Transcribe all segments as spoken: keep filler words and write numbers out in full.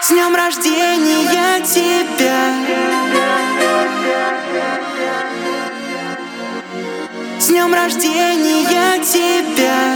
С днем рождения тебя! С днем рождения тебя!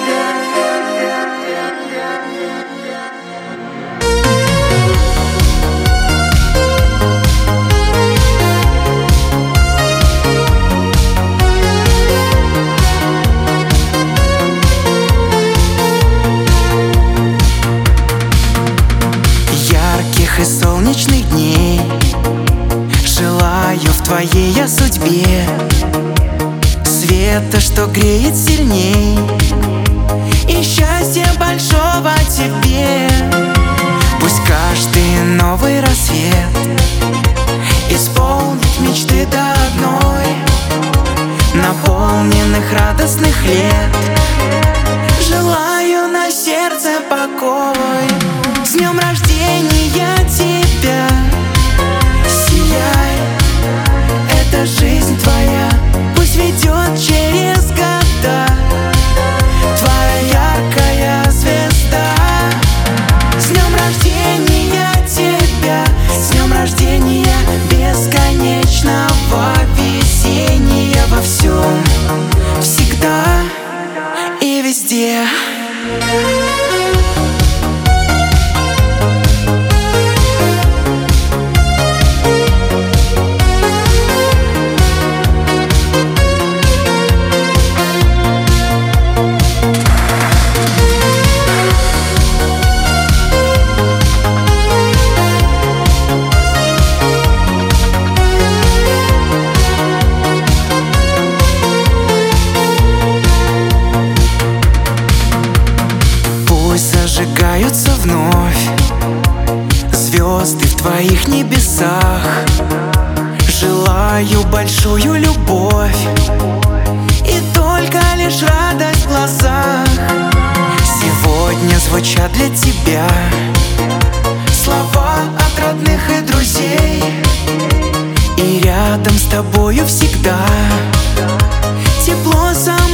Ярких и солнечных дней желаю в твоей я судьбе, света, что греет сильней, и счастья большого тебе. Пусть каждый новый рассвет исполнит мечты до одной, наполненных радостных лет. Желаю на сердце покой. С днем рождения тебя! Сияй, это жизнь твоя, пусть ведет через года твоя яркая звезда. С днем рождения тебя! С днем рождения бесконечного весеннего во всем, всегда и везде. Зажигаются вновь звезды в твоих небесах. Желаю большую любовь и только лишь радость в глазах. Сегодня звучат для тебя слова от родных и друзей, и рядом с тобою всегда тепло со